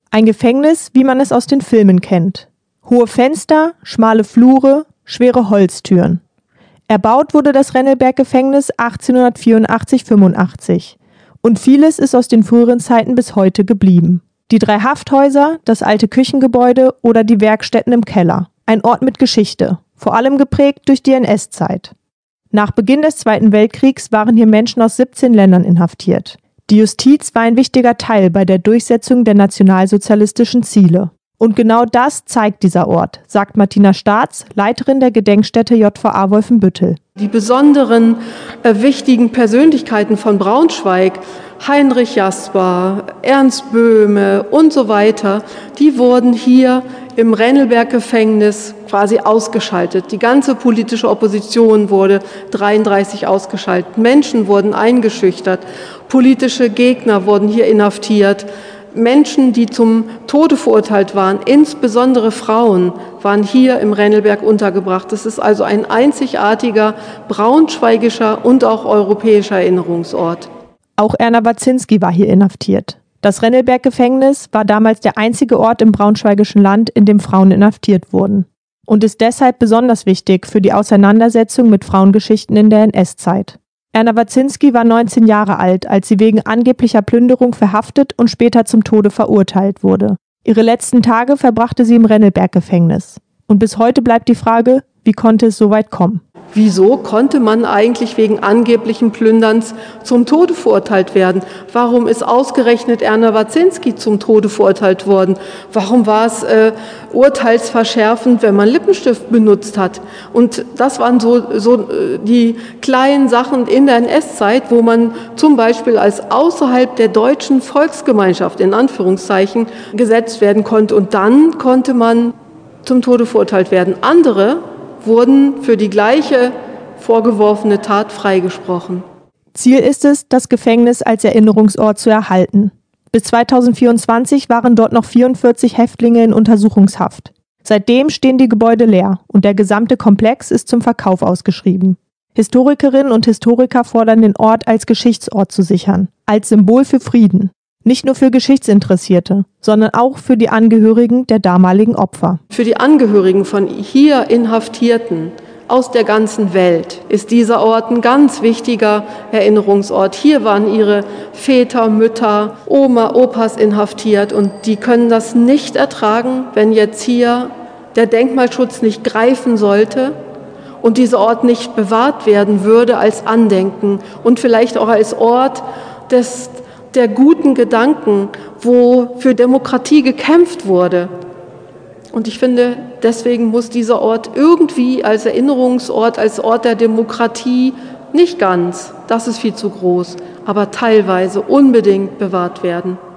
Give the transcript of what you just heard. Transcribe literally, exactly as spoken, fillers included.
Ein Gefängnis, wie man es aus den Filmen kennt. Hohe Fenster, schmale Flure, schwere Holztüren. Erbaut wurde das Rennelberg-Gefängnis achtzehnhundertvierundachtzig fünfundachtzig. Und vieles ist aus den früheren Zeiten bis heute geblieben. Die drei Hafthäuser, das alte Küchengebäude oder die Werkstätten im Keller. Ein Ort mit Geschichte, vor allem geprägt durch die N S-Zeit. Nach Beginn des Zweiten Weltkriegs waren hier Menschen aus siebzehn Ländern inhaftiert. Die Justiz war ein wichtiger Teil bei der Durchsetzung der nationalsozialistischen Ziele. Und genau das zeigt dieser Ort, sagt Martina Staats, Leiterin der Gedenkstätte J V A Wolfenbüttel. Die besonderen, äh, wichtigen Persönlichkeiten von Braunschweig, Heinrich Jasper, Ernst Böhme und so weiter, die wurden hier im Rennelberg-Gefängnis quasi ausgeschaltet. Die ganze politische Opposition wurde dreiunddreißig ausgeschaltet. Menschen wurden eingeschüchtert. Politische Gegner wurden hier inhaftiert. Menschen, die zum Tode verurteilt waren, insbesondere Frauen, waren hier im Rennelberg untergebracht. Das ist also ein einzigartiger braunschweigischer und auch europäischer Erinnerungsort. Auch Erna Warzinski war hier inhaftiert. Das Rennelberg-Gefängnis war damals der einzige Ort im braunschweigischen Land, in dem Frauen inhaftiert wurden. Und ist deshalb besonders wichtig für die Auseinandersetzung mit Frauengeschichten in der N S-Zeit. Erna Warzinski war neunzehn Jahre alt, als sie wegen angeblicher Plünderung verhaftet und später zum Tode verurteilt wurde. Ihre letzten Tage verbrachte sie im Rennelberg-Gefängnis. Und bis heute bleibt die Frage, wie konnte es so weit kommen? Wieso konnte man eigentlich wegen angeblichen Plünderns zum Tode verurteilt werden? Warum ist ausgerechnet Erna Warzinski zum Tode verurteilt worden? Warum war es äh, urteilsverschärfend, wenn man Lippenstift benutzt hat? Und das waren so, so äh, die kleinen Sachen in der N S-Zeit, wo man zum Beispiel als außerhalb der deutschen Volksgemeinschaft in Anführungszeichen gesetzt werden konnte. Und dann konnte man zum Tode verurteilt werden. Andere wurden für die gleiche vorgeworfene Tat freigesprochen. Ziel ist es, das Gefängnis als Erinnerungsort zu erhalten. Bis zweitausendvierundzwanzig waren dort noch vierundvierzig Häftlinge in Untersuchungshaft. Seitdem stehen die Gebäude leer und der gesamte Komplex ist zum Verkauf ausgeschrieben. Historikerinnen und Historiker fordern, den Ort als Geschichtsort zu sichern, als Symbol für Frieden. Nicht nur für Geschichtsinteressierte, sondern auch für die Angehörigen der damaligen Opfer. Für die Angehörigen von hier Inhaftierten aus der ganzen Welt ist dieser Ort ein ganz wichtiger Erinnerungsort. Hier waren ihre Väter, Mütter, Oma, Opas inhaftiert und die können das nicht ertragen, wenn jetzt hier der Denkmalschutz nicht greifen sollte und dieser Ort nicht bewahrt werden würde als Andenken und vielleicht auch als Ort des der guten Gedanken, wo für Demokratie gekämpft wurde. Und ich finde, deswegen muss dieser Ort irgendwie als Erinnerungsort, als Ort der Demokratie, nicht ganz, das ist viel zu groß, aber teilweise unbedingt bewahrt werden.